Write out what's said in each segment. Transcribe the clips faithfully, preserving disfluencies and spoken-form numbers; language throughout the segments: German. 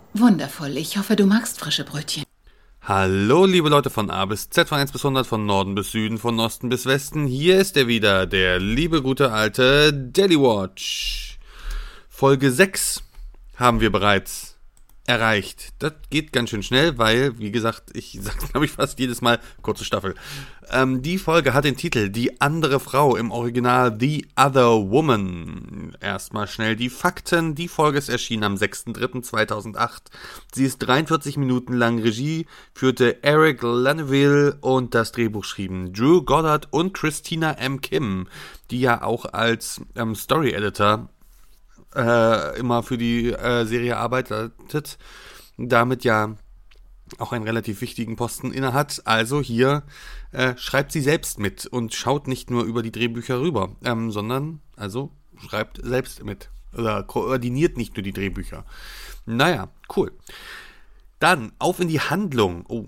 Wundervoll. Ich hoffe, du magst frische Brötchen. Hallo, liebe Leute von A bis Z, von eins bis hundert, von Norden bis Süden, von Osten bis Westen. Hier ist er wieder, der liebe, gute, alte Daily Watch. Folge sechs haben wir bereits erreicht. Das geht ganz schön schnell, weil, wie gesagt, ich sag's, glaube ich, fast jedes Mal, kurze Staffel. Ähm, die Folge hat den Titel Die andere Frau, im Original The Other Woman. Erstmal schnell die Fakten. Die Folge ist erschienen am sechster dritter zweitausendacht. Sie ist dreiundvierzig Minuten lang. Regie führte Eric Laneville und das Drehbuch schrieben Drew Goddard und Christina M. Kim, die ja auch als ähm, Story Editor Äh, immer für die äh, Serie arbeitet, damit ja auch einen relativ wichtigen Posten innehat. Also hier äh, schreibt sie selbst mit und schaut nicht nur über die Drehbücher rüber, ähm, sondern also schreibt selbst mit oder koordiniert nicht nur die Drehbücher. Naja, cool. Dann auf in die Handlung. Oh.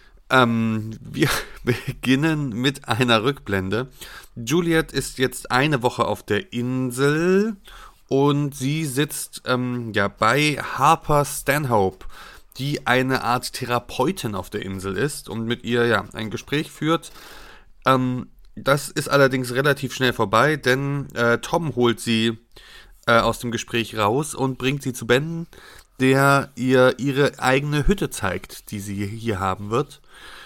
Ähm, wir beginnen mit einer Rückblende. Juliet ist jetzt eine Woche auf der Insel und sie sitzt ähm, ja bei Harper Stanhope, die eine Art Therapeutin auf der Insel ist und mit ihr ja ein Gespräch führt. Ähm, das ist allerdings relativ schnell vorbei, denn äh, Tom holt sie äh, aus dem Gespräch raus und bringt sie zu Ben, der ihr ihre eigene Hütte zeigt, die sie hier haben wird.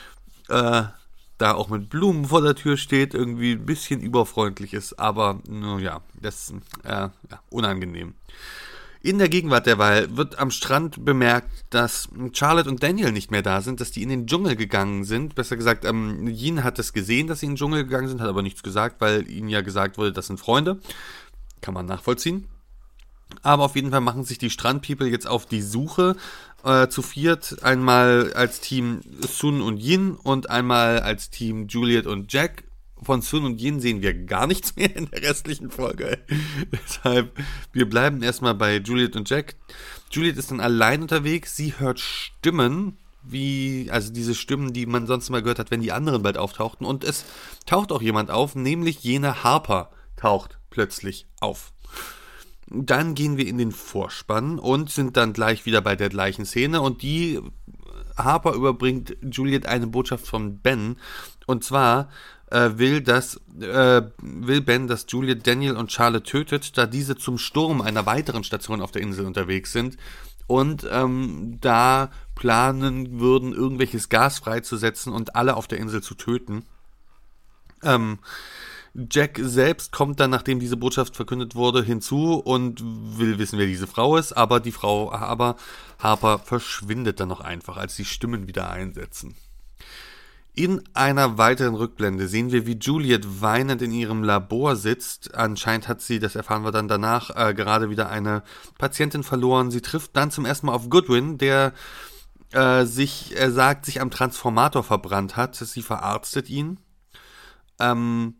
Äh, da auch mit Blumen vor der Tür steht, irgendwie ein bisschen überfreundlich ist, aber nun ja, das ist äh, ja, unangenehm. In der Gegenwart derweil wird am Strand bemerkt, dass Charlotte und Daniel nicht mehr da sind, dass die in den Dschungel gegangen sind. Besser gesagt, ähm, Yin hat es gesehen, dass sie in den Dschungel gegangen sind, hat aber nichts gesagt, weil ihnen ja gesagt wurde, das sind Freunde. Kann man nachvollziehen. Aber auf jeden Fall machen sich die Strandpeople jetzt auf die Suche äh, zu viert. Einmal als Team Sun und Yin und einmal als Team Juliet und Jack. Von Sun und Yin sehen wir gar nichts mehr in der restlichen Folge. Deshalb, wir bleiben erstmal bei Juliet und Jack. Juliet ist dann allein unterwegs. Sie hört Stimmen, wie, also diese Stimmen, die man sonst mal gehört hat, wenn die anderen bald auftauchten. Und es taucht auch jemand auf, nämlich jene Harper taucht plötzlich auf. Dann gehen wir in den Vorspann und sind dann gleich wieder bei der gleichen Szene und die Harper überbringt Juliet eine Botschaft von Ben und zwar äh, will, dass, äh, will Ben, dass Juliet Daniel und Charlotte tötet, da diese zum Sturm einer weiteren Station auf der Insel unterwegs sind und ähm, da planen würden, irgendwelches Gas freizusetzen und alle auf der Insel zu töten. Ähm, Jack selbst kommt dann, nachdem diese Botschaft verkündet wurde, hinzu und will wissen, wer diese Frau ist, aber die Frau aber Harper verschwindet dann noch einfach, als die Stimmen wieder einsetzen. In einer weiteren Rückblende sehen wir, wie Juliet weinend in ihrem Labor sitzt. Anscheinend hat sie, das erfahren wir dann danach, äh, gerade wieder eine Patientin verloren. Sie trifft dann zum ersten Mal auf Goodwin, der äh, sich, er sagt, sich am Transformator verbrannt hat. Sie verarztet ihn. Ähm...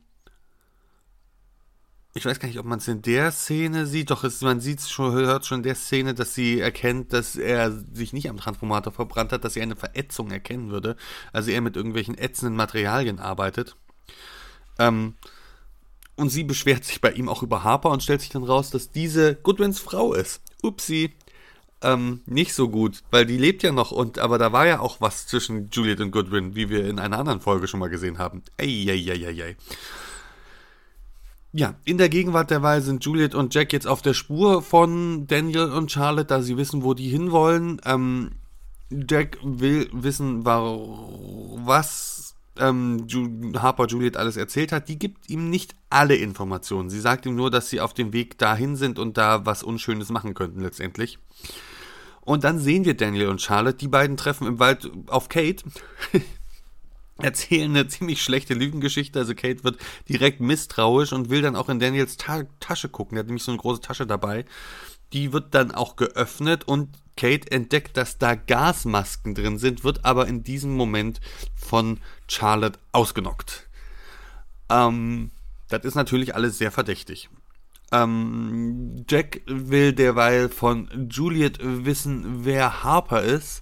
Ich weiß gar nicht, ob man es in der Szene sieht, doch es, man sieht es schon, hört schon in der Szene, dass sie erkennt, dass er sich nicht am Transformator verbrannt hat, dass sie eine Verätzung erkennen würde. Also er mit irgendwelchen ätzenden Materialien arbeitet. Ähm, und sie beschwert sich bei ihm auch über Harper und stellt sich dann raus, dass diese Goodwins Frau ist. Upsi. Ähm, nicht so gut, weil die lebt ja noch, und aber da war ja auch was zwischen Juliet und Goodwin, wie wir in einer anderen Folge schon mal gesehen haben. Eieieiei. Ja, in der Gegenwart derweil sind Juliet und Jack jetzt auf der Spur von Daniel und Charlotte, da sie wissen, wo die hinwollen. Ähm, Jack will wissen, was ähm, Harper Juliet alles erzählt hat. Die gibt ihm nicht alle Informationen. Sie sagt ihm nur, dass sie auf dem Weg dahin sind und da was Unschönes machen könnten letztendlich. Und dann sehen wir Daniel und Charlotte. Die beiden treffen im Wald auf Kate. Erzählen eine ziemlich schlechte Lügengeschichte, also Kate wird direkt misstrauisch und will dann auch in Daniels Ta- Tasche gucken, er hat nämlich so eine große Tasche dabei, die wird dann auch geöffnet und Kate entdeckt, dass da Gasmasken drin sind, wird aber in diesem Moment von Charlotte ausgenockt. Ähm, das ist natürlich alles sehr verdächtig. Ähm, Jack will derweil von Juliet wissen, wer Harper ist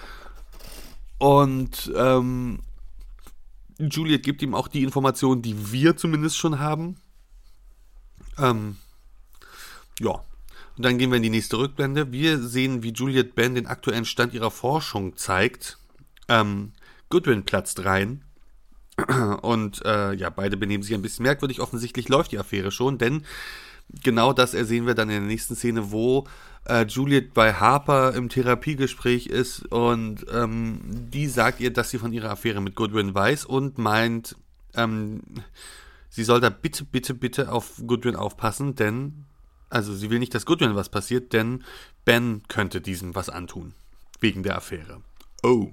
und ähm, Juliet gibt ihm auch die Informationen, die wir zumindest schon haben. Ähm, ja. Und dann gehen wir in die nächste Rückblende. Wir sehen, wie Juliet Ben den aktuellen Stand ihrer Forschung zeigt. Ähm, Goodwin platzt rein. Und äh, ja, beide benehmen sich ein bisschen merkwürdig. Offensichtlich läuft die Affäre schon, denn genau das ersehen wir dann in der nächsten Szene, wo äh, Juliet bei Harper im Therapiegespräch ist und ähm, die sagt ihr, dass sie von ihrer Affäre mit Goodwin weiß und meint, ähm, sie soll da bitte, bitte, bitte auf Goodwin aufpassen, denn Also sie will nicht, dass Goodwin was passiert, denn Ben könnte diesem was antun. Wegen der Affäre. Oh.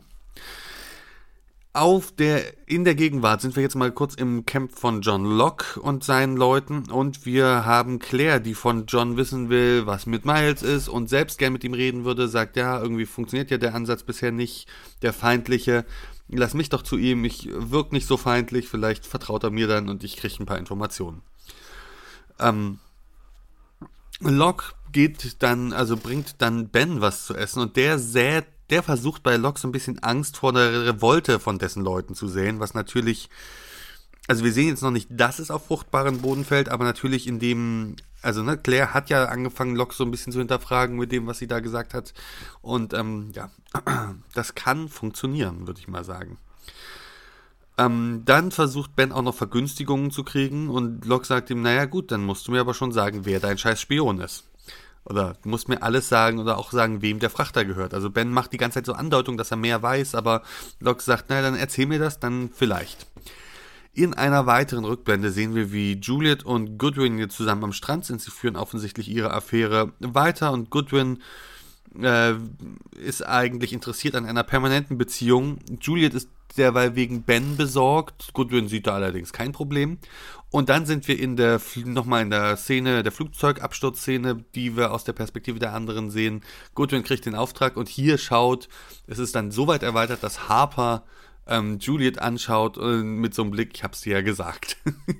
Auf der, in der Gegenwart sind wir jetzt mal kurz im Camp von John Locke und seinen Leuten und wir haben Claire, die von John wissen will, was mit Miles ist und selbst gern mit ihm reden würde, sagt, ja, irgendwie funktioniert ja der Ansatz bisher nicht, der feindliche, lass mich doch zu ihm, ich wirke nicht so feindlich, vielleicht vertraut er mir dann und ich kriege ein paar Informationen. Ähm, Locke geht dann, also bringt dann Ben was zu essen und der sät, der versucht bei Locke so ein bisschen Angst vor der Revolte von dessen Leuten zu sehen, was natürlich, also wir sehen jetzt noch nicht, dass es auf fruchtbaren Boden fällt, aber natürlich in dem, also ne, Claire hat ja angefangen, Locke so ein bisschen zu hinterfragen mit dem, was sie da gesagt hat und ähm, ja, das kann funktionieren, würde ich mal sagen. Ähm, dann versucht Ben auch noch Vergünstigungen zu kriegen und Locke sagt ihm, naja gut, dann musst du mir aber schon sagen, wer dein scheiß Spion ist. Oder du musst mir alles sagen oder auch sagen, wem der Frachter gehört. Also Ben macht die ganze Zeit so Andeutung, dass er mehr weiß, aber Locke sagt, naja, dann erzähl mir das, dann vielleicht. In einer weiteren Rückblende sehen wir, wie Juliet und Goodwin jetzt zusammen am Strand sind. Sie führen offensichtlich ihre Affäre weiter und Goodwin äh, ist eigentlich interessiert an einer permanenten Beziehung. Juliet ist derweil wegen Ben besorgt. Goodwin sieht da allerdings kein Problem. Und dann sind wir in der nochmal in der Szene, der Flugzeugabsturzszene, die wir aus der Perspektive der anderen sehen. Goodwin kriegt den Auftrag und hier schaut, es ist dann so weit erweitert, dass Harper ähm, Juliet anschaut äh, mit so einem Blick, ich hab's dir ja gesagt.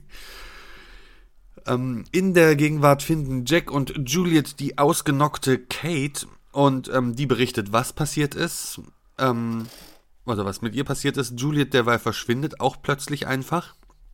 ähm, in der Gegenwart finden Jack und Juliet die ausgenockte Kate und ähm, die berichtet, was passiert ist. Ähm, oder was mit ihr passiert ist. Juliet derweil verschwindet auch plötzlich einfach.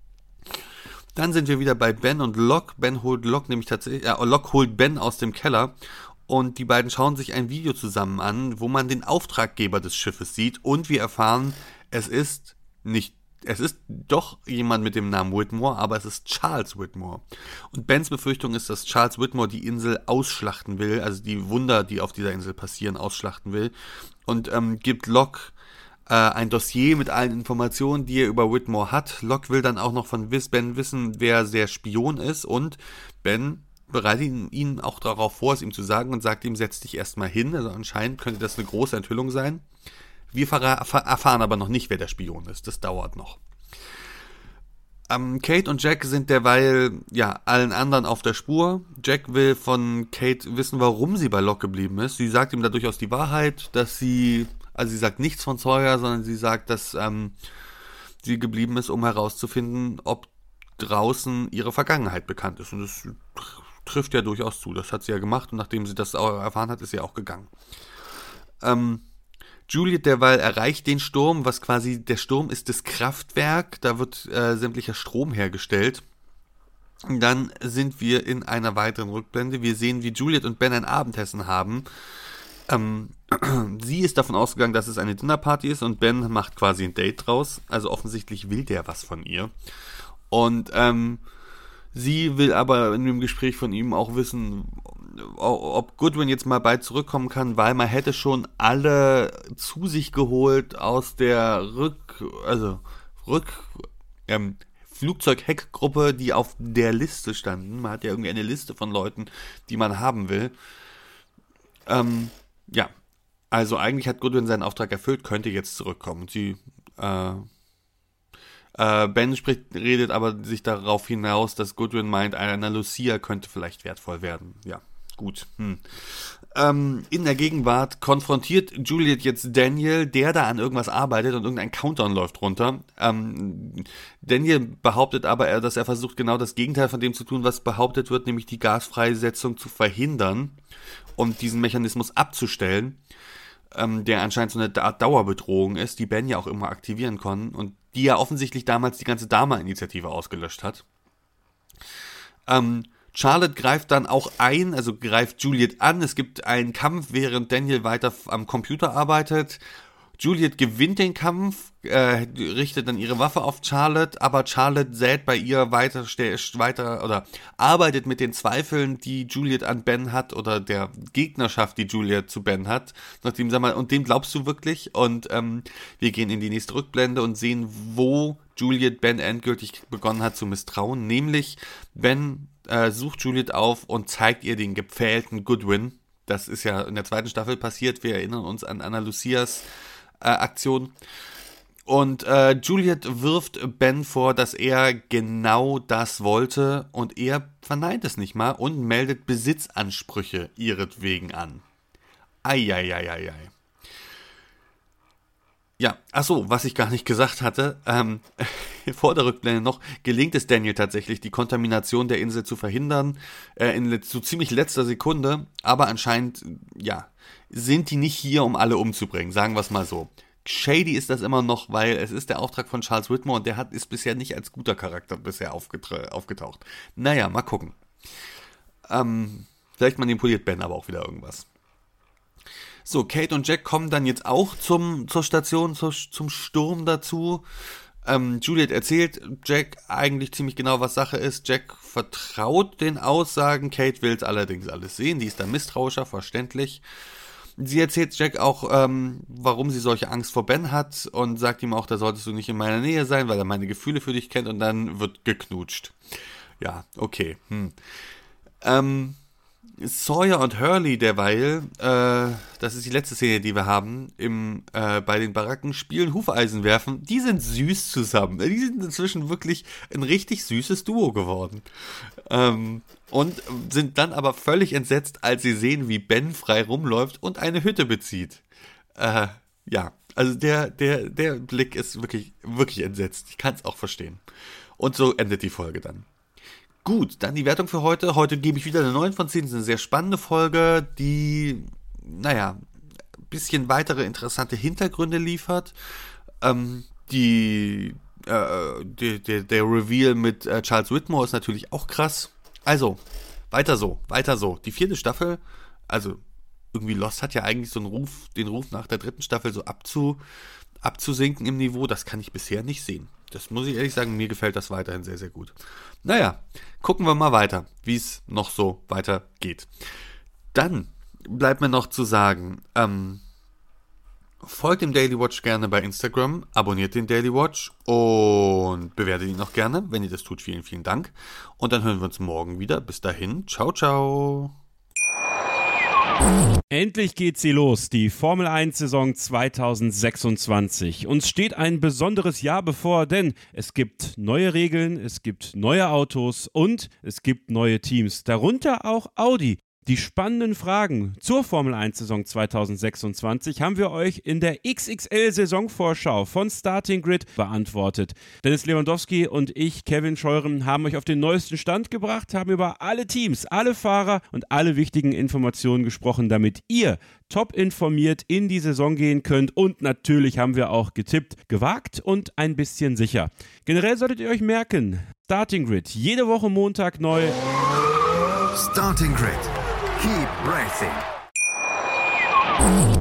Dann sind wir wieder bei Ben und Locke. Ben holt Locke nämlich tatsächlich, äh, Locke holt Ben aus dem Keller und die beiden schauen sich ein Video zusammen an, wo man den Auftraggeber des Schiffes sieht und wir erfahren, es ist nicht, es ist doch jemand mit dem Namen Whitmore, aber es ist Charles Whitmore. Und Bens Befürchtung ist, dass Charles Whitmore die Insel ausschlachten will, also die Wunder, die auf dieser Insel passieren, ausschlachten will und ähm, gibt Locke ein Dossier mit allen Informationen, die er über Whitmore hat. Locke will dann auch noch von Ben wissen, wer der Spion ist und Ben bereitet ihn auch darauf vor, es ihm zu sagen und sagt ihm, setz dich erstmal hin. Also anscheinend könnte das eine große Enthüllung sein. Wir erfahren aber noch nicht, wer der Spion ist. Das dauert noch. Ähm, Kate und Jack sind derweil ja allen anderen auf der Spur. Jack will von Kate wissen, warum sie bei Locke geblieben ist. Sie sagt ihm da durchaus die Wahrheit, dass sie Also sie sagt nichts von Sawyer, sondern sie sagt, dass ähm, sie geblieben ist, um herauszufinden, ob draußen ihre Vergangenheit bekannt ist. Und das trifft ja durchaus zu. Das hat sie ja gemacht und nachdem sie das auch erfahren hat, ist sie auch gegangen. Ähm, Juliet derweil erreicht den Sturm, was quasi, der Sturm ist das Kraftwerk, da wird äh, sämtlicher Strom hergestellt. Und dann sind wir in einer weiteren Rückblende. Wir sehen, wie Juliet und Ben ein Abendessen haben. Ähm, sie ist davon ausgegangen, dass es eine Dinnerparty ist und Ben macht quasi ein Date draus. Also offensichtlich will der was von ihr. Und ähm, sie will aber in dem Gespräch von ihm auch wissen, ob Goodwin jetzt mal bald zurückkommen kann, weil man hätte schon alle zu sich geholt aus der Rück, also Rück, ähm, Flugzeugheckgruppe, die auf der Liste standen. Man hat ja irgendwie eine Liste von Leuten, die man haben will. Ähm, Ja, also eigentlich hat Goodwin seinen Auftrag erfüllt, könnte jetzt zurückkommen. Sie, äh, äh, Ben spricht, redet aber sich darauf hinaus, dass Goodwin meint, eine Lucia könnte vielleicht wertvoll werden. Ja, gut. Hm. Ähm, in der Gegenwart konfrontiert Juliet jetzt Daniel, der da an irgendwas arbeitet und irgendein Countdown läuft runter. Ähm, Daniel behauptet aber, dass er versucht, genau das Gegenteil von dem zu tun, was behauptet wird, nämlich die Gasfreisetzung zu verhindern und diesen Mechanismus abzustellen, ähm, der anscheinend so eine Art Dauerbedrohung ist, die Ben ja auch immer aktivieren kann und die ja offensichtlich damals die ganze Dama-Initiative ausgelöscht hat. Ähm, Charlotte greift dann auch ein, also greift Juliet an. Es gibt einen Kampf, während Daniel weiter am Computer arbeitet. Juliet gewinnt den Kampf, äh, richtet dann ihre Waffe auf Charlotte, aber Charlotte sät bei ihr weiter, weiter oder arbeitet mit den Zweifeln, die Juliet an Ben hat oder der Gegnerschaft, die Juliet zu Ben hat. Nachdem, sag mal, und dem glaubst du wirklich? Und ähm, wir gehen in die nächste Rückblende und sehen, wo Juliet Ben endgültig begonnen hat zu misstrauen. Nämlich Ben äh, sucht Juliet auf und zeigt ihr den gepfählten Goodwin. Das ist ja in der zweiten Staffel passiert. Wir erinnern uns an Ana Lucias Äh, Aktion. Und äh, Juliet wirft Ben vor, dass er genau das wollte und er verneint es nicht mal und meldet Besitzansprüche ihretwegen an. Eieieiei. Ja, achso, was ich gar nicht gesagt hatte, ähm, vor der Rückblende noch, gelingt es Daniel tatsächlich, die Kontamination der Insel zu verhindern, äh, in so ziemlich letzter Sekunde, aber anscheinend, ja, sind die nicht hier, um alle umzubringen, sagen wir es mal so. Shady ist das immer noch, weil es ist der Auftrag von Charles Whitmore und der hat, ist bisher nicht als guter Charakter bisher aufgetra- aufgetaucht. Naja, mal gucken. Ähm, vielleicht manipuliert Ben aber auch wieder irgendwas. So, Kate und Jack kommen dann jetzt auch zum, zur Station, zur, zum Sturm dazu. Ähm, Juliet erzählt Jack eigentlich ziemlich genau, was Sache ist. Jack vertraut den Aussagen, Kate will es allerdings alles sehen, die ist da misstrauischer, verständlich. Sie erzählt Jack auch, ähm, warum sie solche Angst vor Ben hat und sagt ihm auch, da solltest du nicht in meiner Nähe sein, weil er meine Gefühle für dich kennt und dann wird geknutscht. Ja, okay. Hm. Ähm, Sawyer und Hurley derweil, äh, das ist die letzte Szene, die wir haben, im, äh, bei den Baracken spielen Hufeisen werfen. Die sind süß zusammen. Die sind inzwischen wirklich ein richtig süßes Duo geworden. Ähm, und sind dann aber völlig entsetzt, als sie sehen, wie Ben frei rumläuft und eine Hütte bezieht. Äh, ja, also der, der, der Blick ist wirklich, wirklich entsetzt. Ich kann es auch verstehen. Und so endet die Folge dann. Gut, dann die Wertung für heute. Heute gebe ich wieder eine neun von zehn. Das ist eine sehr spannende Folge, die, naja, ein bisschen weitere interessante Hintergründe liefert. Ähm, die, äh, die, der, der Reveal mit äh, Charles Whitmore ist natürlich auch krass. Also, weiter so, weiter so. Die vierte Staffel, also irgendwie Lost hat ja eigentlich so einen Ruf, den Ruf nach der dritten Staffel so abzu, abzusinken im Niveau. Das kann ich bisher nicht sehen. Das muss ich ehrlich sagen, mir gefällt das weiterhin sehr, sehr gut. Naja, gucken wir mal weiter, wie es noch so weitergeht. Dann bleibt mir noch zu sagen, ähm, folgt dem Daily Watch gerne bei Instagram, abonniert den Daily Watch und bewertet ihn auch gerne. Wenn ihr das tut, vielen, vielen Dank. Und dann hören wir uns morgen wieder. Bis dahin, ciao, ciao. Endlich geht sie los, die Formel eins Saison zwanzig sechsundzwanzig. Uns steht ein besonderes Jahr bevor, denn es gibt neue Regeln, es gibt neue Autos und es gibt neue Teams, darunter auch Audi. Die spannenden Fragen zur Formel eins Saison zwanzig sechsundzwanzig haben wir euch in der X X L-Saisonvorschau von Starting Grid beantwortet. Dennis Lewandowski und ich, Kevin Scheuren, haben euch auf den neuesten Stand gebracht, haben über alle Teams, alle Fahrer und alle wichtigen Informationen gesprochen, damit ihr top informiert in die Saison gehen könnt. Und natürlich haben wir auch getippt, gewagt und ein bisschen sicher. Generell solltet ihr euch merken, Starting Grid, jede Woche Montag neu. Starting Grid. Keep racing.